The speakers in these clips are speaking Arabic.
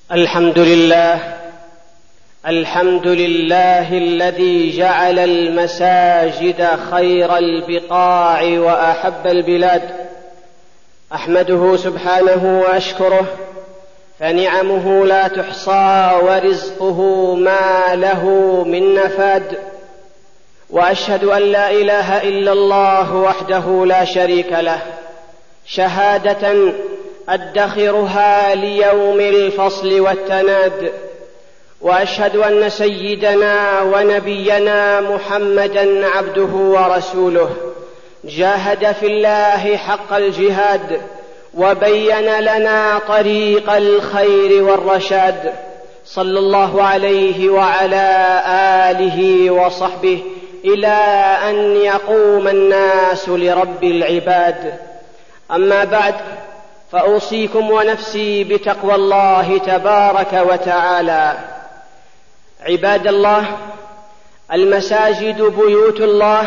الحمد لله الذي جعل المساجد خير البقاع وأحب البلاد. أحمده سبحانه وأشكره، فنعمه لا تحصى ورزقه ما له من نفاد. وأشهد أن لا إله إلا الله وحده لا شريك له، شهادة أدخرها ليوم الفصل والتناد. وأشهد أن سيدنا ونبينا محمدًا عبده ورسوله، جاهد في الله حق الجهاد وبين لنا طريق الخير والرشاد، صلى الله عليه وعلى آله وصحبه إلى أن يقوم الناس لرب العباد. أما بعد، فأوصيكم ونفسي بتقوى الله تبارك وتعالى. عباد الله، المساجد بيوت الله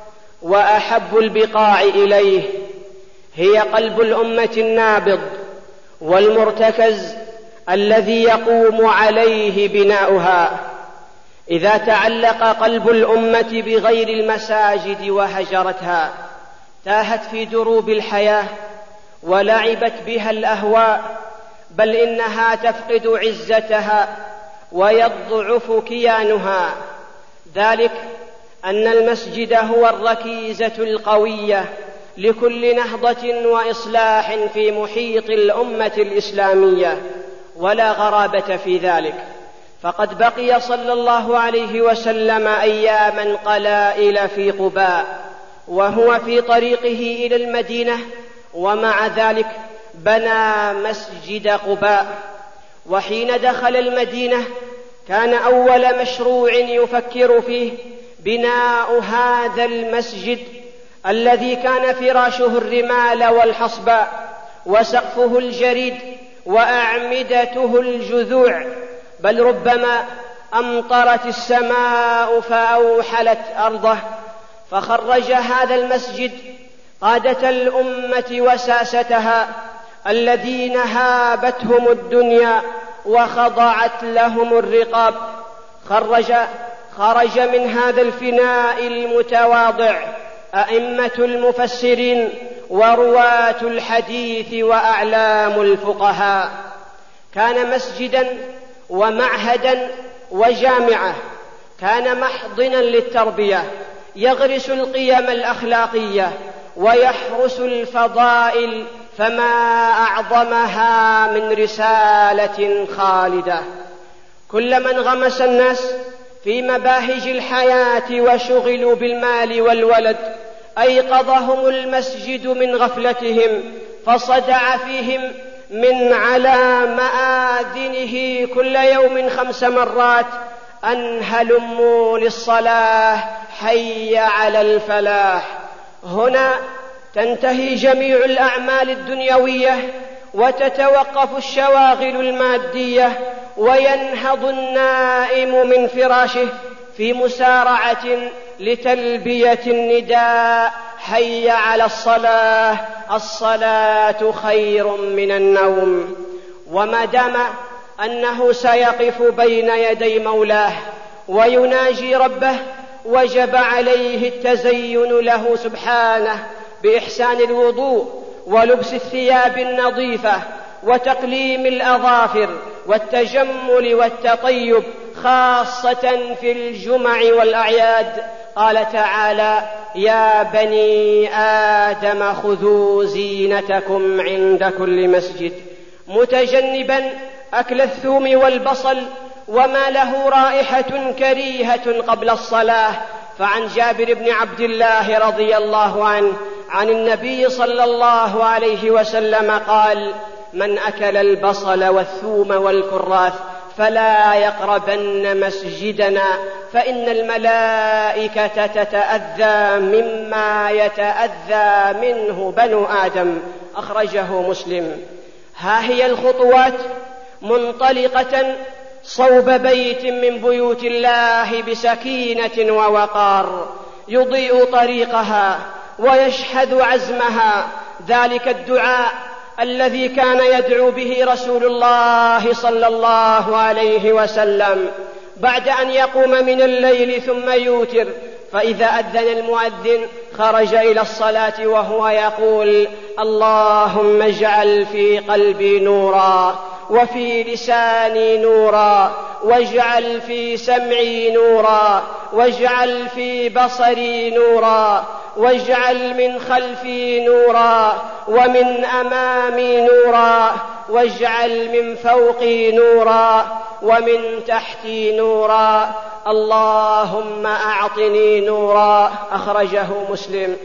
وأحب البقاع إليه، هي قلب الأمة النابض والمرتكز الذي يقوم عليه بناؤها. إذا تعلق قلب الأمة بغير المساجد وهجرتها، تاهت في دروب الحياة ولعبت بها الأهواء، بل إنها تفقد عزتها ويضعف كيانها. ذلك أن المسجد هو الركيزة القوية لكل نهضة وإصلاح في محيط الأمة الإسلامية، ولا غرابة في ذلك، فقد بقي صلى الله عليه وسلم أياماً قلائل في قباء وهو في طريقه إلى المدينة، ومع ذلك بنى مسجد قباء. وحين دخل المدينة كان أول مشروع يفكر فيه بناء هذا المسجد الذي كان فراشه الرمال والحصباء وسقفه الجريد وأعمدته الجذوع، بل ربما أمطرت السماء فأوحلت أرضه. فخرج هذا المسجد قادة الأمة وساستها الذين هابتهم الدنيا وخضعت لهم الرقاب. خرج من هذا الفناء المتواضع أئمة المفسرين ورواة الحديث وأعلام الفقهاء. كان مسجداً ومعهداً وجامعة، كان محضناً للتربية، يغرس القيم الأخلاقية ويحرس الفضائل، فما أعظمها من رسالة خالدة. كلما انغمس الناس في مباهج الحياة وشغلوا بالمال والولد، أيقظهم المسجد من غفلتهم، فصدع فيهم من على مآذنه كل يوم 5 مرات: أن هلموا للصلاة، حي على الفلاح. هنا تنتهي جميع الأعمال الدنيوية وتتوقف الشواغل المادية، وينهض النائم من فراشه في مسارعة لتلبية النداء: حي على الصلاة، الصلاة خير من النوم. وما دام أنه سيقف بين يدي مولاه ويناجي ربه، وجب عليه التزين له سبحانه بإحسان الوضوء ولبس الثياب النظيفة وتقليم الأظافر والتجمل والتطيب، خاصة في الجمع والأعياد. قال تعالى: يا بني آدم خذوا زينتكم عند كل مسجد، متجنبا أكل الثوم والبصل وما له رائحة كريهة قبل الصلاة. فعن جابر بن عبد الله رضي الله عنه عن النبي صلى الله عليه وسلم قال: من أكل البصل والثوم والكراث فلا يقربن مسجدنا، فإن الملائكة تتأذى مما يتأذى منه بنو آدم. أخرجه مسلم. ها هي الخطوات منطلقة صوب بيت من بيوت الله بسكينة ووقار، يضيء طريقها ويشحذ عزمها ذلك الدعاء الذي كان يدعو به رسول الله صلى الله عليه وسلم بعد أن يقوم من الليل ثم يوتر، فإذا أذن المؤذن خرج إلى الصلاة وهو يقول: اللهم اجعل في قلبي نورا، وفي لساني نورا، واجعل في سمعي نورا، واجعل في بصري نورا، واجعل من خلفي نورا، ومن أمامي نورا، واجعل من فوقي نورا، ومن تحتي نورا، اللهم أعطني نورا. أخرجه مسلم.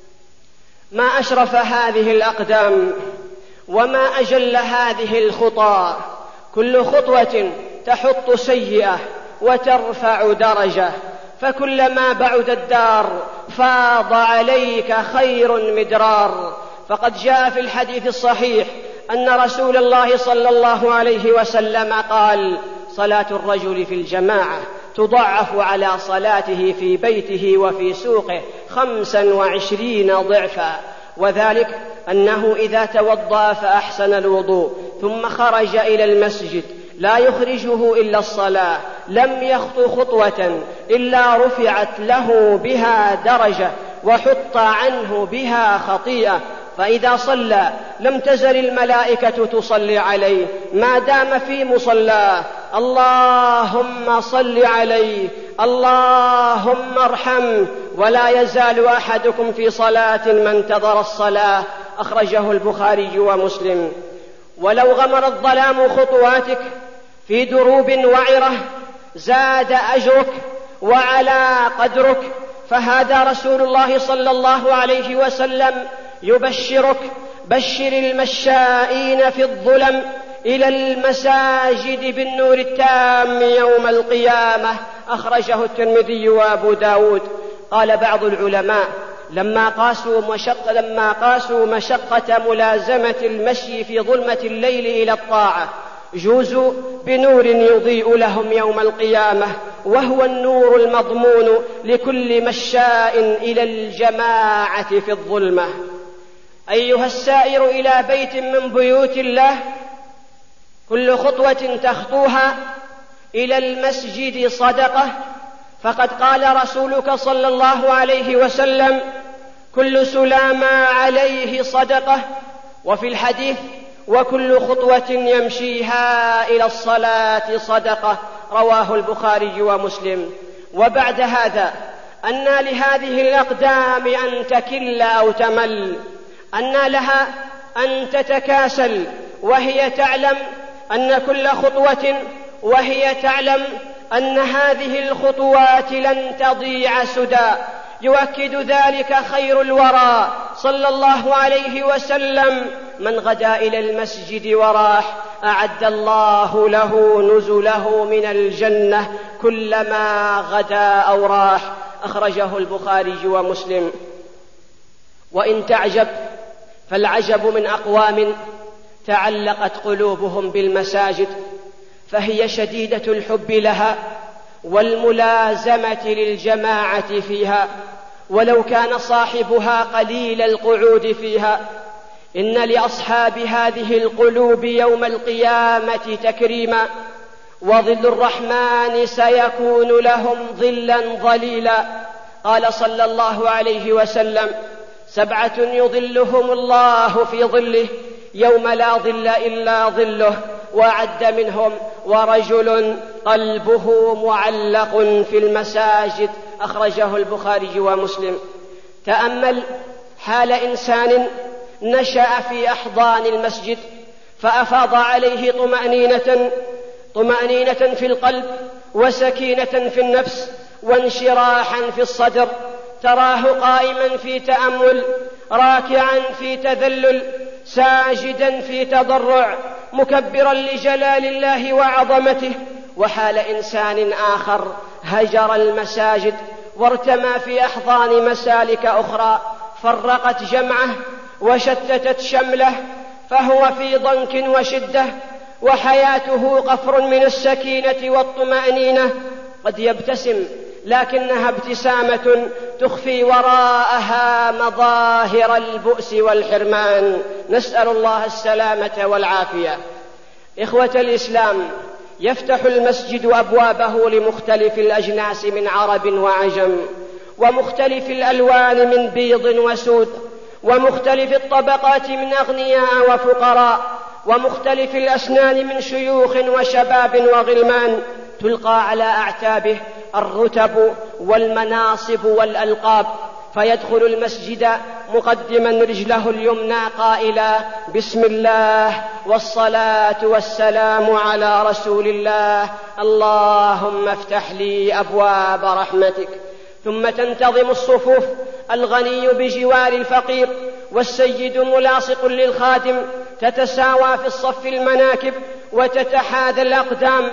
ما أشرف هذه الأقدام وما أجل هذه الخطى، كل خطوة تحط سيئة وترفع درجة، فكلما بعد الدار فاض عليك خير مدرار. فقد جاء في الحديث الصحيح أن رسول الله صلى الله عليه وسلم قال: صلاة الرجل في الجماعة تضعف على صلاته في بيته وفي سوقه 25 ضعفا، وذلك أنه إذا توضأ فأحسن الوضوء ثم خرج إلى المسجد لا يخرجه إلا الصلاة، لم يخطو خطوة إلا رفعت له بها درجة وحط عنه بها خطيئة، فإذا صلى لم تزل الملائكة تصلي عليه ما دام في مصلاه: اللهم صل عليه، اللهم ارحمه. ولا يزال أحدكم في صلاة ما انتظر الصلاة. أخرجه البخاري ومسلم. ولو غمر الظلام خطواتك في دروب وعرة زاد أجرك وعلى قدرك، فهذا رسول الله صلى الله عليه وسلم يبشرك: بشر المشائين في الظلم إلى المساجد بالنور التام يوم القيامة. أخرجه الترمذي وأبو داود. قال بعض العلماء: لما قاسوا مشقة ملازمة المشي في ظلمة الليل إلى الطاعة جوزوا بنور يضيء لهم يوم القيامة، وهو النور المضمون لكل مشاء إلى الجماعة في الظلمة. أيها السائر إلى بيت من بيوت الله، كل خطوة تخطوها إلى المسجد صدقة، فقد قال رسولك صلى الله عليه وسلم: كل سلام عليه صدقة. وفي الحديث: وكل خطوة يمشيها إلى الصلاة صدقة. رواه البخاري ومسلم. وبعد هذا أن لهذه الأقدام أن تكل أو تمل، أن لها أن تتكاسل، وهي تعلم أن كل خطوة وهي تعلم أن هذه الخطوات لن تضيع سدى. يؤكد ذلك خير الورى صلى الله عليه وسلم: من غدا إلى المسجد وراح أعد الله له نزله من الجنة كلما غدا أو راح. أخرجه البخاري ومسلم. وإن تعجب فالعجب من أقوام تعلقت قلوبهم بالمساجد، فهي شديدة الحب لها والملازمة للجماعة فيها، ولو كان صاحبها قليل القعود فيها. إن لأصحاب هذه القلوب يوم القيامة تكريما، وظل الرحمن سيكون لهم ظلا ظليلا. قال صلى الله عليه وسلم: 7 يظلهم الله في ظله يوم لا ظل إلا ظله، وأعد منهم: ورجل قلبه معلق في المساجد. أخرجه البخاري ومسلم. تأمل حال إنسان نشأ في أحضان المسجد فأفاض عليه طمأنينة في القلب، وسكينة في النفس، وانشراحا في الصدر. تراه قائما في تأمل، راكعا في تذلل، ساجدا في تضرع، مكبرا لجلال الله وعظمته. وحال إنسان آخر هجر المساجد وارتمى في أحضان مسالك أخرى فرقت جمعه وشتتت شمله، فهو في ضنك وشدة، وحياته قفر من السكينة والطمأنينة. قد يبتسم لكنها ابتسامة تخفي وراءها مظاهر البؤس والحرمان، نسأل الله السلامة والعافية. إخوة الإسلام، يفتح المسجد أبوابه لمختلف الأجناس من عرب وعجم، ومختلف الألوان من بيض وسود، ومختلف الطبقات من أغنياء وفقراء، ومختلف الأسنان من شيوخ وشباب وغلمان، تلقى على أعتابه الرتب والمناصب والألقاب، فيدخل المسجد مقدما رجله اليمنى قائلا: بسم الله والصلاة والسلام على رسول الله، اللهم افتح لي أبواب رحمتك. ثم تنتظم الصفوف، الغني بجوار الفقير، والسيد ملاصق للخادم، تتساوى في الصف المناكب وتتحاذى الأقدام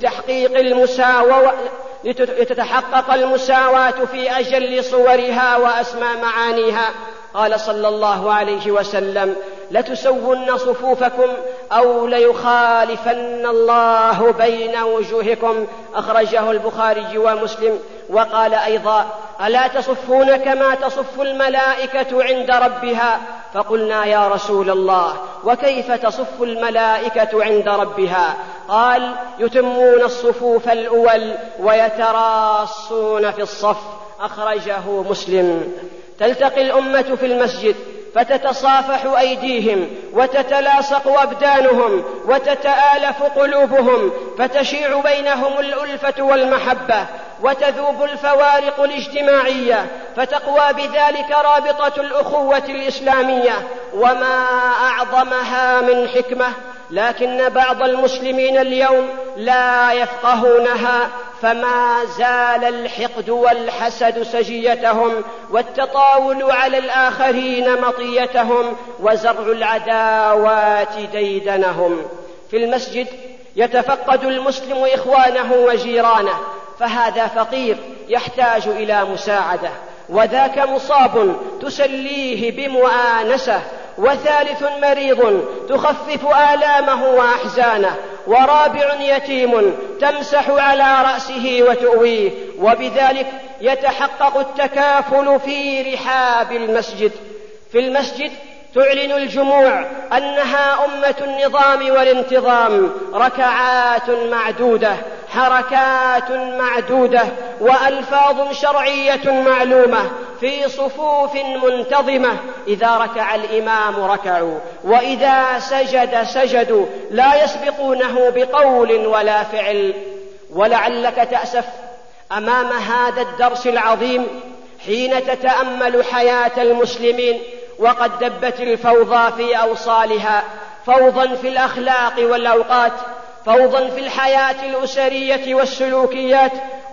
لتتحقق المساواة في أجل صورها وأسمى معانيها. قال صلى الله عليه وسلم: لتسون صفوفكم أو ليخالفن الله بين وجوهكم، أخرجه البخاري ومسلم. وقال أيضا: ألا تصفون كما تصف الملائكة عند ربها؟ فقلنا: يا رسول الله، وكيف تصف الملائكة عند ربها؟ قال: يتمون الصفوف الأول ويتراصون في الصف، أخرجه مسلم. تلتقي الأمة في المسجد فتتصافح أيديهم وتتلاصق أبدانهم وتتآلف قلوبهم، فتشيع بينهم الألفة والمحبة، وتذوب الفوارق الاجتماعية، فتقوى بذلك رابطة الأخوة الإسلامية. وما أعظمها من حكمة، لكن بعض المسلمين اليوم لا يفقهونها، فما زال الحقد والحسد سجيتهم، والتطاول على الآخرين مطيتهم، وزرع العداوات ديدنهم. في المسجد يتفقد المسلم إخوانه وجيرانه، فهذا فقير يحتاج إلى مساعدة، وذاك مصاب تسليه بمؤانسة، وثالث مريض تخفف آلامه وأحزانه، ورابع يتيم تمسح على رأسه وتؤويه. وبذلك يتحقق التكافل في رحاب المسجد. في المسجد تعلن الجموع أنها أمة النظام والانتظام، ركعات معدودة، حركات معدودة، وألفاظ شرعية معلومة، في صفوف منتظمة. إذا ركع الإمام ركعوا، وإذا سجد سجدوا، لا يسبقونه بقول ولا فعل. ولعلك تأسف أمام هذا الدرس العظيم حين تتأمل حياة المسلمين، وقد دبت الفوضى في أوصالها، فوضا في الأخلاق والأوقات، فوضا في الحياة الأسرية والسلوكيات.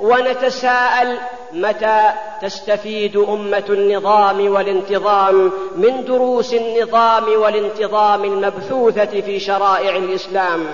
ونتساءل: متى تستفيد أمة النظام والانتظام من دروس النظام والانتظام المبثوثة في شرائع الإسلام؟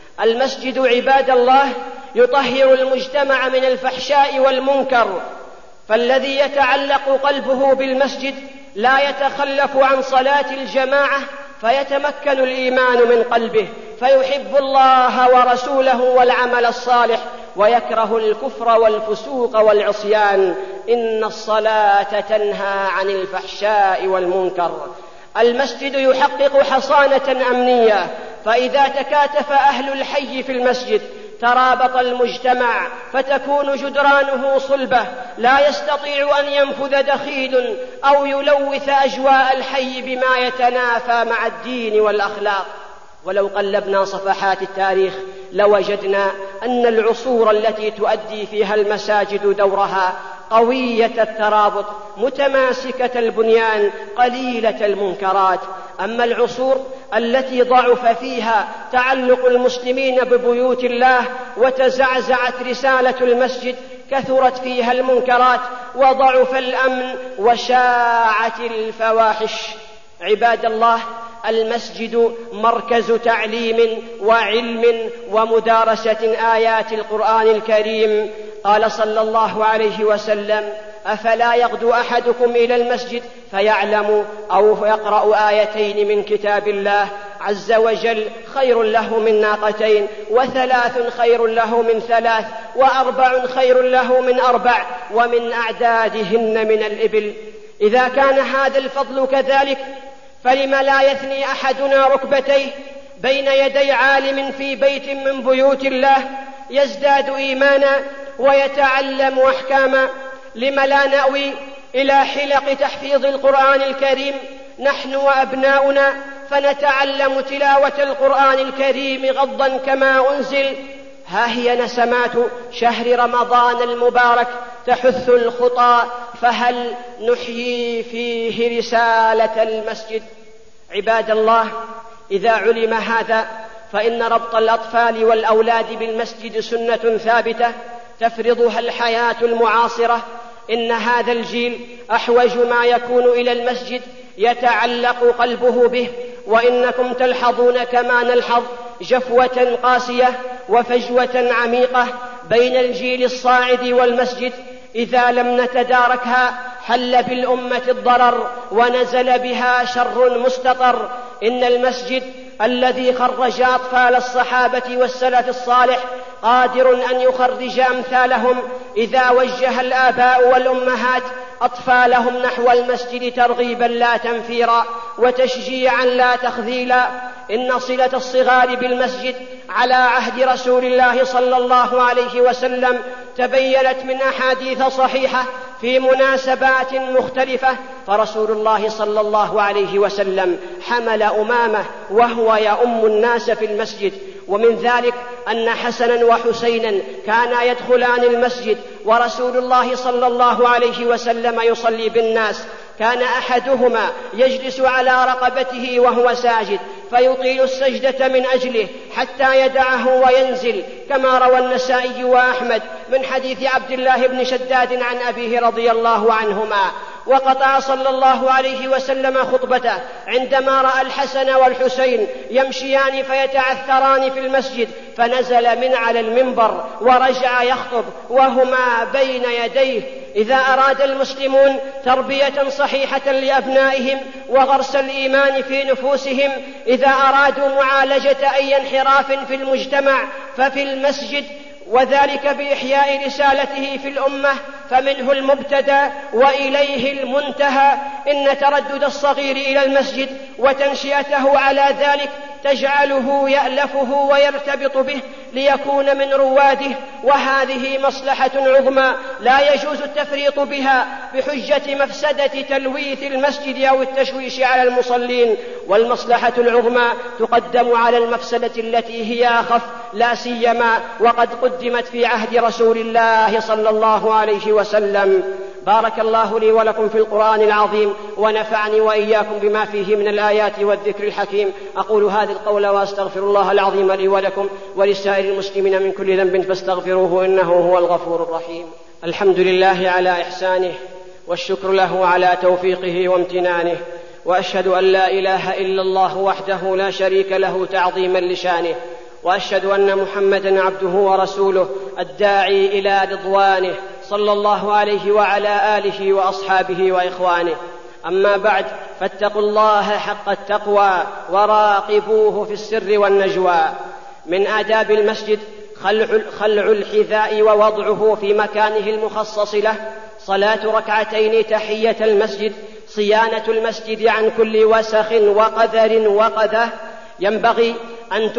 المسجد عباد الله يطهر المجتمع من الفحشاء والمنكر، فالذي يتعلق قلبه بالمسجد لا يتخلف عن صلاة الجماعة، فيتمكن الإيمان من قلبه، فيحب الله ورسوله والعمل الصالح، ويكره الكفر والفسوق والعصيان. إن الصلاة تنهى عن الفحشاء والمنكر. المسجد يحقق حصانة أمنية، فإذا تكاتف أهل الحي في المسجد ترابط المجتمع، فتكون جدرانه صلبة، لا يستطيع أن ينفذ دخيل أو يلوث أجواء الحي بما يتنافى مع الدين والأخلاق. ولو قلبنا صفحات التاريخ لوجدنا أن العصور التي تؤدي فيها المساجد دورها قوية الترابط، متماسكة البنيان، قليلة المنكرات. أما العصور التي ضعف فيها تعلق المسلمين ببيوت الله، وتزعزعت رسالة المسجد، كثرت فيها المنكرات، وضعف الأمن، وشاعت الفواحش. عباد الله، المسجد مركز تعليم وعلم ومدارسة آيات القرآن الكريم. قال صلى الله عليه وسلم: أفلا يغدو أحدكم إلى المسجد فيعلم أو يقرأ آيتين من كتاب الله عز وجل خير له من ناقتين، وثلاث خير له من ثلاث، وأربع خير له من أربع، ومن أعدادهن من الإبل. إذا كان هذا الفضل كذلك، فلم لا يثني أحدنا ركبتيه بين يدي عالم في بيت من بيوت الله يزداد إيمانا ويتعلم أحكاما؟ لم لا نأوي إلى حلق تحفيظ القرآن الكريم نحن وأبناؤنا فنتعلم تلاوة القرآن الكريم غضا كما أنزل؟ ها هي نسمات شهر رمضان المبارك تحث الخطى، فهل نحيي فيه رسالة المسجد؟ عباد الله، إذا علم هذا فإن ربط الأطفال والأولاد بالمسجد سنة ثابتة تفرضها الحياة المعاصرة. إن هذا الجيل أحوج ما يكون إلى المسجد يتعلق قلبه به، وإنكم تلحظون كما نلحظ جفوة قاسية وفجوة عميقة بين الجيل الصاعد والمسجد. إذا لم نتداركها حل بالأمة الضرر ونزل بها شر مستطر. إن المسجد الذي خرج أطفال الصحابة والسلف الصالح قادر أن يخرج أمثالهم إذا وجه الآباء والأمهات أطفالهم نحو المسجد ترغيبا لا تنفيرا، وتشجيعا لا تخذيلا. إن صلة الصغار بالمسجد على عهد رسول الله صلى الله عليه وسلم تبينت من أحاديث صحيحة في مناسبات مختلفة. فرسول الله صلى الله عليه وسلم حمل أمامه وهو يؤم الناس في المسجد، ومن ذلك أن حسنا وحسينا كانا يدخلان المسجد ورسول الله صلى الله عليه وسلم يصلي بالناس. كان أحدهما يجلس على رقبته وهو ساجد فيطيل السجدة من أجله حتى يدعه وينزل، كما روى النسائي وأحمد من حديث عبد الله بن شداد عن أبيه رضي الله عنهما. وقطع صلى الله عليه وسلم خطبته عندما رأى الحسن والحسين يمشيان فيتعثران في المسجد، فنزل من على المنبر ورجع يخطب وهما بين يديه. إذا أراد المسلمون تربية صحيحة لأبنائهم وغرس الإيمان في نفوسهم، إذا أرادوا معالجة أي انحراف في المجتمع ففي المسجد، وذلك بإحياء رسالته في الأمة، فمنه المبتدأ وإليه المنتهى. إن تردد الصغير إلى المسجد وتنشئته على ذلك تجعله يألفه ويرتبط به ليكون من رواده، وهذه مصلحة عظمى لا يجوز التفريط بها بحجة مفسدة تلويث المسجد أو التشويش على المصلين. والمصلحة العظمى تقدم على المفسدة التي هي أخف، لا سيما وقد قدمت في عهد رسول الله صلى الله عليه وسلم. بارك الله لي ولكم في القرآن العظيم، ونفعني وإياكم بما فيه من الآيات والذكر الحكيم. أقول هذا القول وأستغفر الله العظيم لي ولكم ولسائر المسلمين من كل ذنب فاستغفروه إنه هو الغفور الرحيم. الحمد لله على إحسانه، والشكر له على توفيقه وامتنانه، وأشهد أن لا إله إلا الله وحده لا شريك له تعظيما لشانه، وأشهد أن محمدا عبده ورسوله الداعي إلى رضوانه صلى الله عليه وعلى آله وأصحابه وإخوانه. أما بعد، فاتقوا الله حق التقوى وراقبوه في السر والنجوى. من آداب المسجد خلع الحذاء ووضعه في مكانه المخصص له، صلاة ركعتين تحية المسجد، صيانة المسجد عن كل وسخ وقذر وقذى. ينبغي أن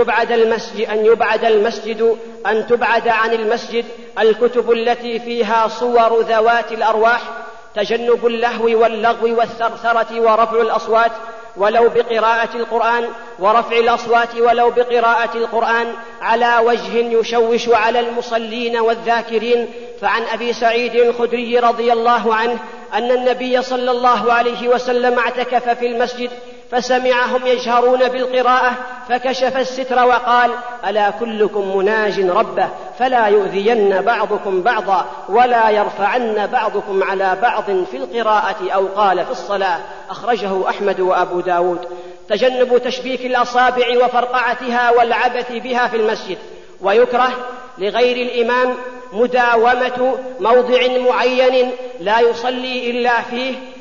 تبعد عن المسجد الكتب التي فيها صور ذوات الأرواح، تجنب اللهو واللغو والثرثرة ورفع الأصوات ولو بقراءة القرآن، ورفع الأصوات ولو بقراءة القرآن على وجه يشوش على المصلين والذاكرين. فعن أبي سعيد الخدري رضي الله عنه أن النبي صلى الله عليه وسلم اعتكف في المسجد فسمعهم يجهرون بالقراءة فكشف الستر وقال: ألا كلكم مناج ربه فلا يؤذين بعضكم بعضا ولا يرفعن بعضكم على بعض في القراءة أو قال في الصلاة. أخرجه أحمد وأبو داود. تجنب تشبيك الأصابع وفرقعتها والعبث بها في المسجد. ويكره لغير الإمام مداومة موضع معين لا يصلي إلا فيه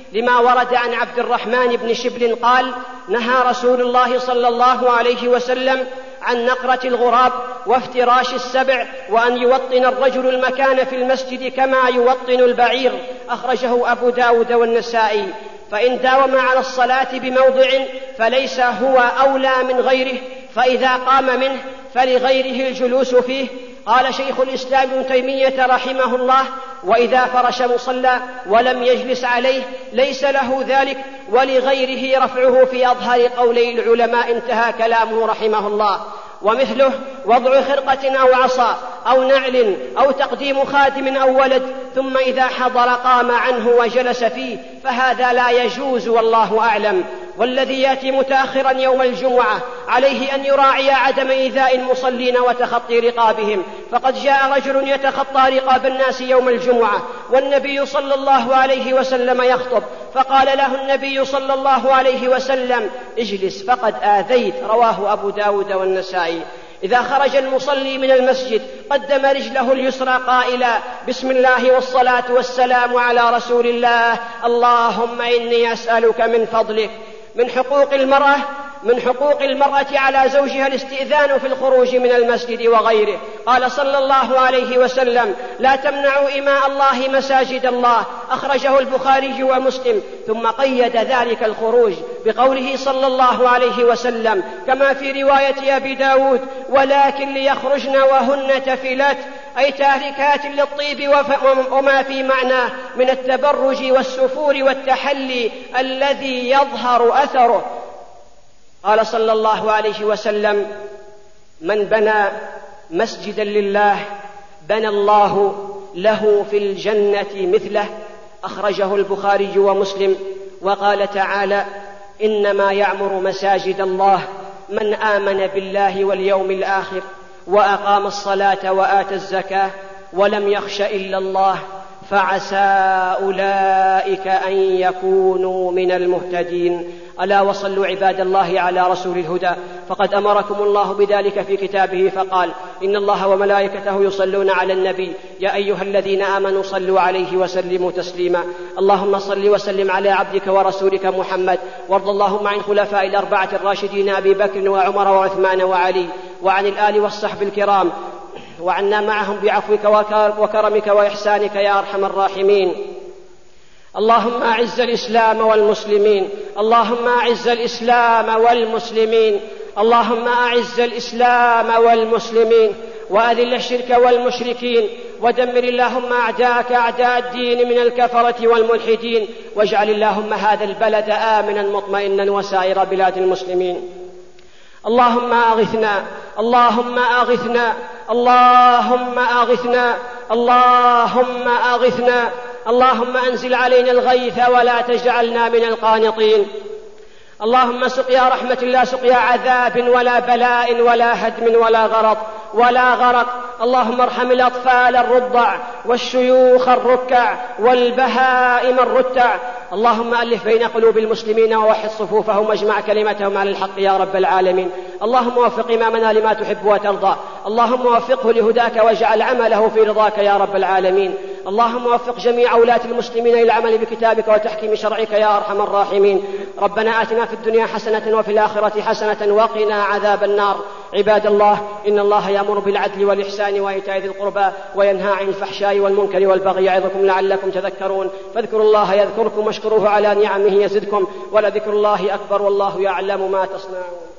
لما ورد عن عبد الرحمن بن شبل قال: نهى رسول الله صلى الله عليه وسلم عن نقرة الغراب وافتراش السبع، وأن يوطن الرجل المكان في المسجد كما يوطن البعير. أخرجه أبو داود والنسائي. فإن داوم على الصلاة بموضع فليس هو أولى من غيره، فإذا قام منه فلغيره الجلوس فيه. قال شيخ الإسلام ابن تيمية رحمه الله: وإذا فرش مصلى ولم يجلس عليه ليس له ذلك، ولغيره رفعه في أظهر قولي العلماء. انتهى كلامه رحمه الله. ومثله وضع خرقة أو عصا أو نعل أو تقديم خادم أو ولد، ثم إذا حضر قام عنه وجلس فيه، فهذا لا يجوز والله أعلم. والذي يأتي متأخرا يوم الجمعة عليه أن يراعي عدم إيذاء المصلين وتخطي رقابهم، فقد جاء رجل يتخطى رقاب الناس يوم الجمعة والنبي صلى الله عليه وسلم يخطب، فقال له النبي صلى الله عليه وسلم: اجلس فقد آذيت. رواه أبو داود والنسائي. إذا خرج المصلي من المسجد قدم رجله اليسرى قائلا: بسم الله والصلاة والسلام على رسول الله، اللهم إني أسألك من فضلك. من حقوق المرأة على زوجها الاستئذان في الخروج من المسجد وغيره. قال صلى الله عليه وسلم: لا تمنعوا إماء الله مساجد الله. أخرجه البخاري ومسلم. ثم قيد ذلك الخروج بقوله صلى الله عليه وسلم كما في رواية أبي داود: ولكن ليخرجن وهن تفلات، أي تاركات للطيب وما في معناه من التبرج والسفور والتحلي الذي يظهر أثره. قال صلى الله عليه وسلم: من بنى مسجدا لله بنى الله له في الجنة مثله. أخرجه البخاري ومسلم. وقال تعالى: إنما يعمر مساجد الله من آمن بالله واليوم الآخر وأقام الصلاة وآتى الزكاة ولم يخش إلا الله، فعسى أولئك أن يكونوا من المهتدين. ألا وصلوا عباد الله على رسول الهدى، فقد أمركم الله بذلك في كتابه فقال: إن الله وملائكته يصلون على النبي يا أيها الذين آمنوا صلوا عليه وسلموا تسليما. اللهم صل وسلم على عبدك ورسولك محمد، وارض اللهم عن خلفاء الأربعة الراشدين أبي بكر وعمر وعثمان وعلي، وعن الآل والصحب الكرام، وعنا معهم بعفوك وكرمك وإحسانك يا أرحم الراحمين. اللهم أعز الإسلام والمسلمين، اللهم أعز الإسلام والمسلمين، اللهم أعز الإسلام والمسلمين، وأذل الشرك والمشركين، ودمر اللهم أعداءك أعداء الدين من الكفرة والملحدين، واجعل اللهم هذا البلد آمنا مطمئنا وسائر بلاد المسلمين. اللهم أغثنا، اللهم أغثنا، اللهم أغثنا، اللهم أغثنا، اللهم أنزل علينا الغيث ولا تجعلنا من القانطين. اللهم سقيا رحمة لا سقيا عذاب ولا بلاء ولا هدم ولا غرق. اللهم ارحم الأطفال الرضع والشيوخ الركع والبهائم الرتع. اللهم ألف بين قلوب المسلمين ووحد صفوفهم واجمع كلمتهم على الحق يا رب العالمين. اللهم وفق إمامنا لما تحب وترضى، اللهم وفقه لهداك واجعل عمله في رضاك يا رب العالمين. اللهم وفق جميع ولاة المسلمين للعمل بكتابك وتحكيم شرعك يا أرحم الراحمين. ربنا آتنا في الدنيا حسنة وفي الآخرة حسنة وقنا عذاب النار. عباد الله، إن الله يأمر بالعدل والإحسان وإيتاء ذي القربى وينهى عن الفحشاء والمنكر والبغي يعظكم لعلكم تذكرون. فاذكروا الله يذكركم واشكروه على نعمه يزدكم، ولذكر الله أكبر والله يعلم ما تصنعون.